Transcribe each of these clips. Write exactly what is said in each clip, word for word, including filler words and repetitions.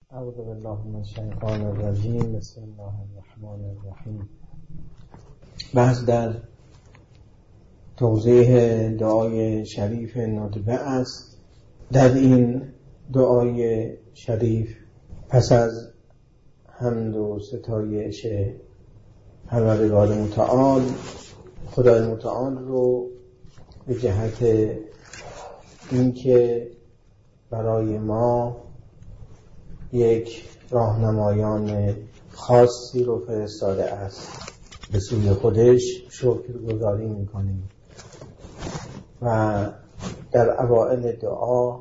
اعوذ بالله من الشیطان الرجیم. بسم الله الرحمن الرحیم. بحث در توضیح دعای شریف ندبه است. در این دعای شریف پس از حمد و ستایش پروردگار متعال، خدای متعال رو به جهت اینکه برای ما یک راهنمایان خاصی رو فرستاده است، به سوی خودش شکرگزاری میکنیم و در اوائل دعا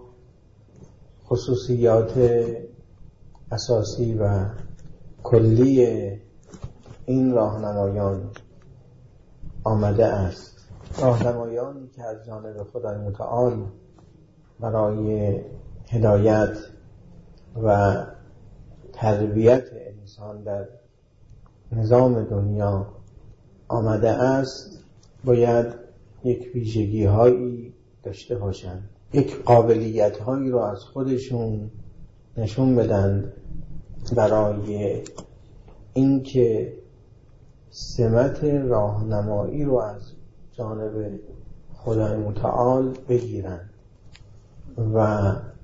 خصوصیات اساسی و کلی این راهنمایان آمده است. راهنمایانی که از جانب خدای متعال برای هدایت و تربیت انسان در نظام دنیا آمده است، باید یک ویژگی هایی داشته باشند، یک قابلیت هایی رو از خودشون نشون بدن برای اینکه سمت راهنمایی رو از جانب خدای متعال بگیرند و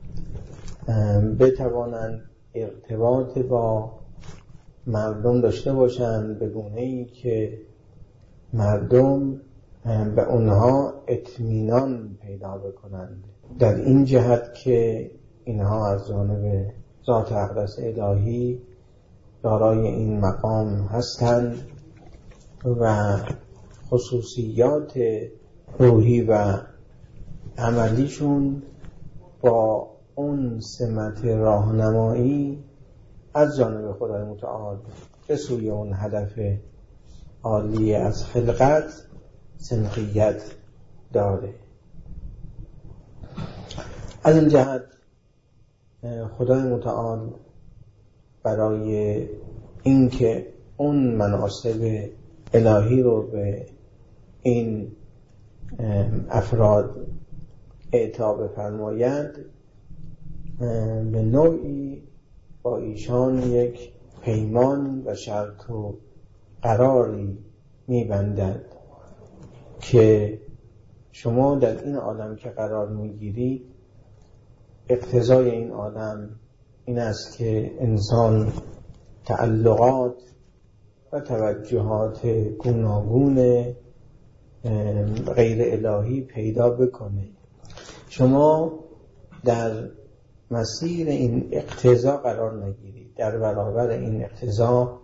بتوانند ارتباط با مردم داشته باشند به گونه‌ای که مردم به اونها اطمینان پیدا بکنند، در این جهت که اینها از جانب ذات اقدس الهی دارای این مقام هستند و خصوصیات روحی و عملیشون با اون سمت راهنمایی از جانب خدای متعال به سوی اون هدف عالی از خلقت سنخیت داره. از این جهت خدای متعال برای اینکه اون مناسب الهی رو به این افراد اعطا بفرماید، به نوعی با ایشان یک پیمان و شرط و قراری می‌بندد که شما در این عالم که قرار می‌گیرید، اقتضای این عالم این است که انسان تعلقات و توجهات گوناگون غیر الهی پیدا بکنه. شما در مسیر این اقتضا قرار نگیرید، در برابر این اقتضا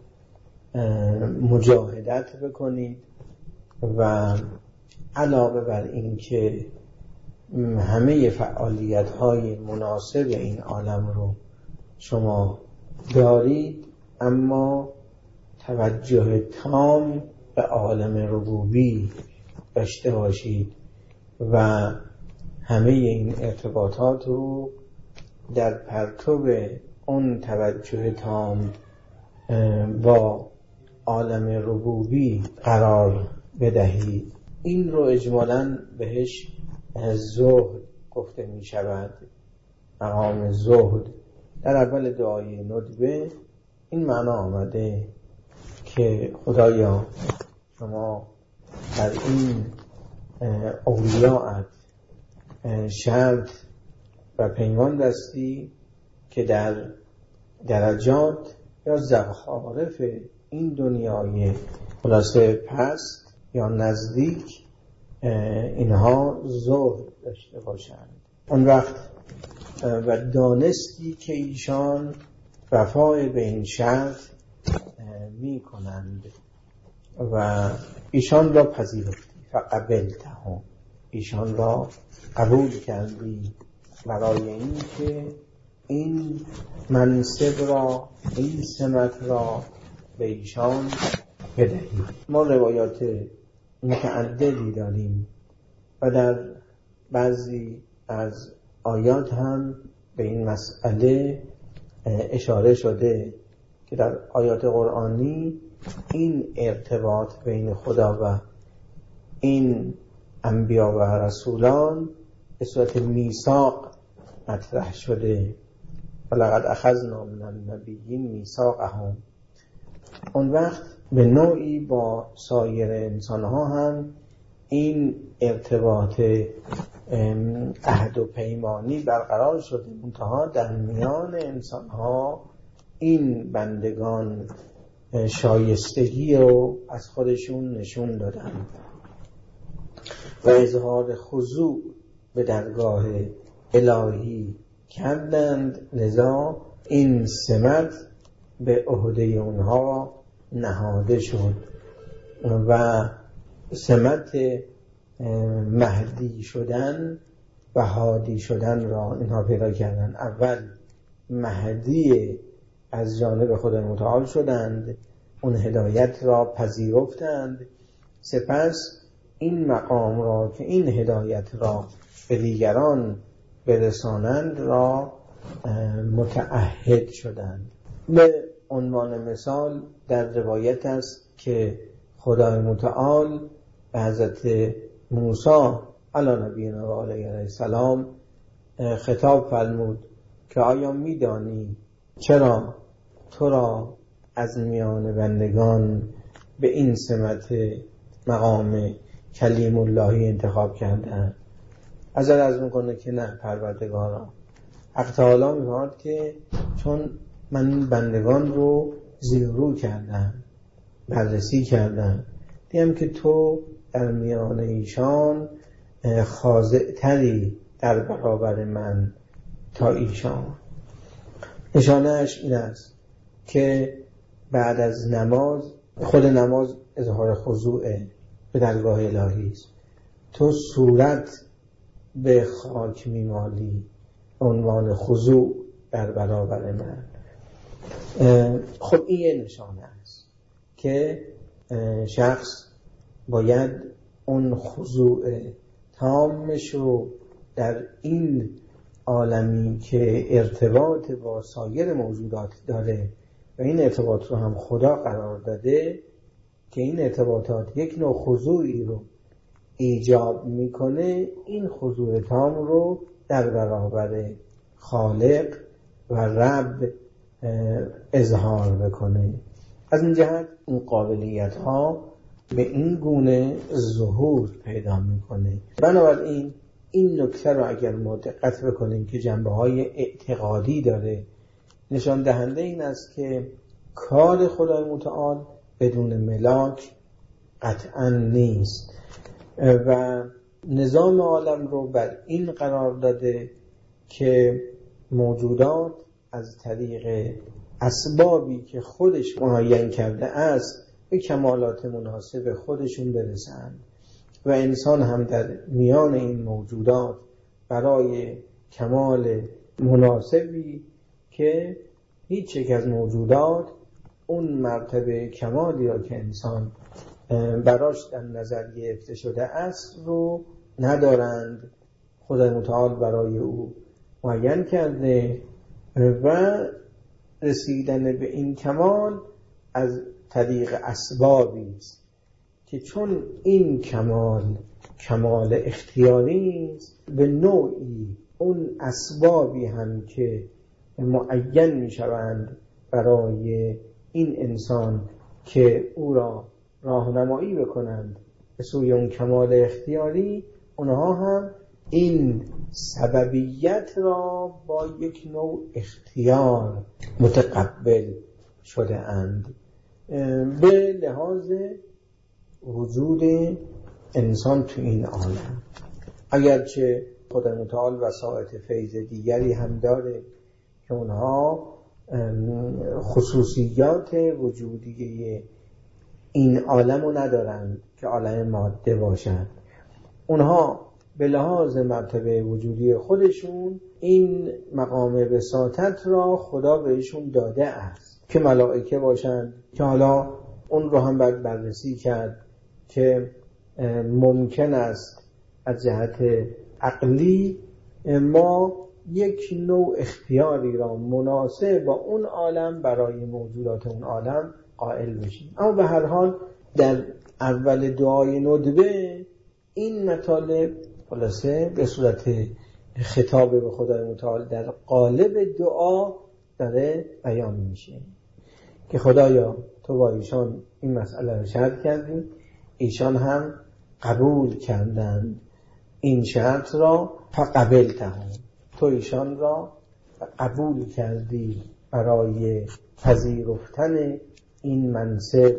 مجاهدت بکنید و علاوه بر این که همه فعالیت های مناسب این عالم رو شما دارید، اما توجه تام به عالم ربوبی داشته باشید و همه این ارتباطات رو در پرتو اون توجه تام با عالم ربوبی قرار بدهید. این رو اجمالاً بهش زهد گفته می شود. مقام زهد در اول دعای ندبه این معنا آمده که خدایا شما در این اولیاءت شرط و پیمان بستی که در درجات یا زخارف این دنیای خلاصه پست یا نزدیک اینها زهد داشته باشند. اون وقت و دانستی که ایشان وفای به این شرط می کنند و ایشان را پذیرفتی فقبلتهم، ایشان را قبول کردی برای این که این منصب را، این سمت را به ایشان بدهی. ما روایات متعددی داریم و در بعضی از آیات هم به این مسئله اشاره شده که در آیات قرآنی این ارتباط بین خدا و این انبیا و رسولان به صورت میثاق مطرح شده ولقد اخذنا من النبیین میثاقهم. اون وقت به نوعی با سایر انسانها هم این ارتباط عهد و پیمانی برقرار شده، منتها در میان انسانها این بندگان شایستگی رو از خودشون نشون دادن و اظهار خضوع به درگاه الهی کردند، لذا این سمت به عهده اونها نهاده شد و سمت مهدی شدن و هادی شدن را اینها پیدا کردند. اول مهدی از جانب خدای متعال شدند، اون هدایت را پذیرفتند، سپس این مقام را که این هدایت را به دیگران برسانند را متعهد شدند. به عنوان مثال در روایت است که خدای متعال به حضرت موسی علی نبینا و علیه السلام خطاب فرمود که آیا می‌دانی چرا تو را از میان بندگان به این سمت مقام کلیم اللهی انتخاب کردند؟ از از میکنه که نه پروردگارا، حق تعالی می‌فرماید که چون من بندگان رو زیرو کردم، بررسی کردم، دیدم که تو در میان ایشان خاضع تری در برابر من تا ایشان. نشانهش این است که بعد از نماز، خود نماز اظهار خضوع به درگاه الهی است، تو صورت به خاک میمالی، عنوان خضوع در برابر من. خب این یه نشانه است که شخص باید اون خضوع تامش رو در این عالمی که ارتباط با سایر موجودات داره و این ارتباط رو هم خدا قرار داده که این ارتباطات یک نوع خضوعی رو ایجاب میکنه، این خضوع تام رو در برابر خالق و رب اظهار بکنه. از این جهت این قابلیت ها به این گونه ظهور پیدا میکنه. بنابراین این نکته رو اگر ما دقت بکنیم که جنبه های اعتقادی داره، نشان دهنده این است که کار خدای متعال بدون ملاک قطعا نیست و نظام عالم رو بر این قرار داده که موجودات از طریق اسبابی که خودش معین کرده است به کمالات مناسب خودشون برسند و انسان هم در میان این موجودات برای کمال مناسبی که هیچ یک از موجودات اون مرتبه کمالی را که انسان براش در نظر گرفته شده است رو ندارند، خدای متعال برای او معین کرده و رسیدن به این کمال از طریق اسبابی است که چون این کمال کمال اختیاری است، به نوعی اون اسبابی هم که معین می شوند برای این انسان که او را راهنمایی بکنند به سوی اون کمال اختیاری، اونها هم این سببیت را با یک نوع اختیار متقبل شده اند. به لحاظ وجود انسان تو این عالم، اگرچه خدای متعال وسائط فیض دیگری هم داره که اونها خصوصیات وجودی این عالم رو ندارند که عالم ماده باشند. اونها به لحاظ مرتبه وجودی خودشون این مقام وساطت را خدا بهشون داده است که ملائکه باشند، که حالا اون رو هم باید بررسی کرد که ممکن است از جهت عقلی ما یک نوع اختیاری را مناسب با اون عالم برای موجودات اون عالم قائل بشیم. اما به هر حال در اول دعای ندبه این مطالب خلاصه به صورت خطاب به خدای متعال در قالب دعا داره بیان میشه که خدایا تو با ایشان این مسئله رو شرط کردی، ایشان هم قبول کردند این شرط را، فقبلتهم، تو ایشان را قبول کردی برای پذیرفتن این منصب،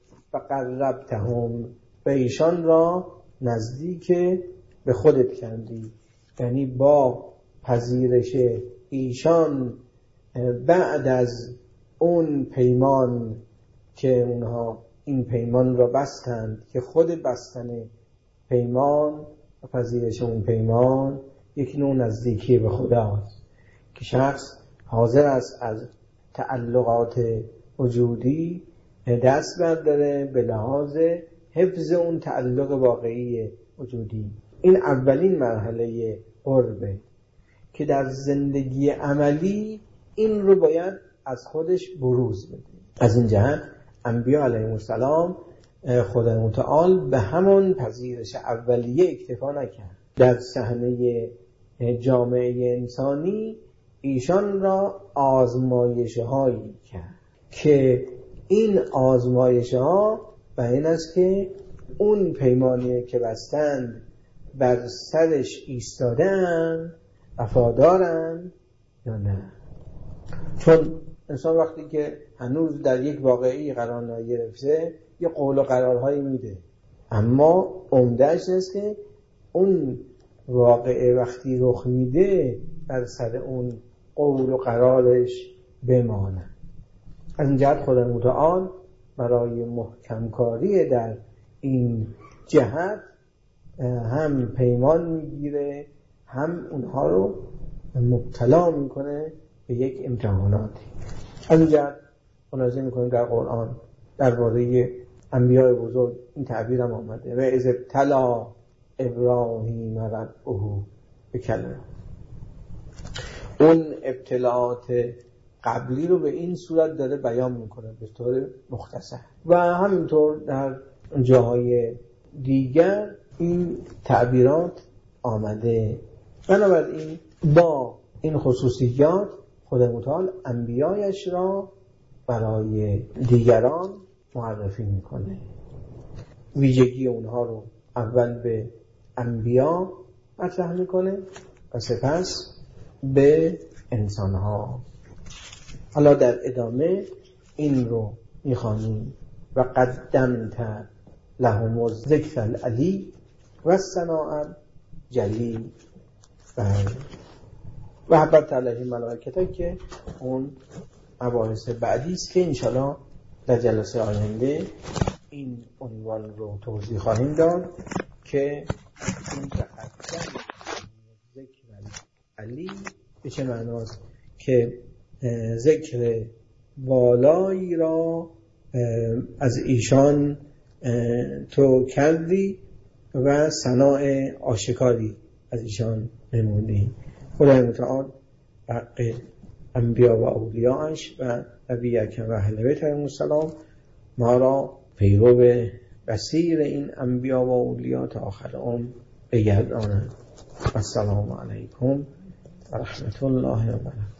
فقربتهم، و ایشان را نزدیک به خودت کردی. یعنی با پذیرش ایشان بعد از اون پیمان که اونها این پیمان را بستند، که خود بستن پیمان و پذیرش اون پیمان یک نوع نزدیکی به خداست که شخص حاضر است از تعلقات وجودی دست برداره به لحاظ حفظ اون تعلق واقعی وجودی. این اولین مرحله قربه که در زندگی عملی این رو باید از خودش بروز بده. از این جهت انبیاء علیهم السلام خدای متعال به همون پذیرش اولیه اکتفا نکرد. در صحنه جامعه انسانی ایشان را آزمایش هایی کرد که این آزمایش ها بیان است که اون پیمانی که بستند بر سرش ایستادن وفادارن یا نه. چون انسان وقتی که هنوز در یک واقعی قرار نگرفته یه قول و قرارهایی میده، اما عمده‌اش است که اون واقعه وقتی رخ میده بر سر اون قول و قرارش بمانه. از این جهت خدای متعال برای محکم کاری در این جهت هم پیمان میگیره، هم اونها رو مبتلا میکنه به یک امتحاناتی. از این جهت ملاحظه میکنیم در قرآن درباره انبیاء بزرگ این تعبیر هم آمده: و اذ ابتلی ابراهیم ربه بکلمات. اون ابتلاعات قبلی رو به این صورت داره بیان میکنه به طور مختصر، و همینطور در جاهای دیگر این تعبیرات آمده. بنابراین با این خصوصیات خدای متعال انبیایش را برای دیگران معرفی میکنه. ویژگی اونها رو اول به انبیا مطرح میکنه و سپس به انسانها. حالا در ادامه این رو میخوانیم: و قدمت لهم الذکر العلی و الثناء الجلی و حبت علیهم الملائکه، که اون مباحث بعدی است که انشاءالله در جلسه آینده این عنوان رو توضیح خواهیم داد که این تقدم ذکر علی به چه معناست، که ذکر والایی را از ایشان تو کردی و ثناء آشکاری از ایشان نمودی. خدای متعال حق انبیا و اولیاءش و نبی اکرم و اهل بیت علیهم السلام ما را پیرو بصیر این انبیا و اولیاء تا آخر عمر بگرداند. السلام علیکم و رحمت الله و برکاته.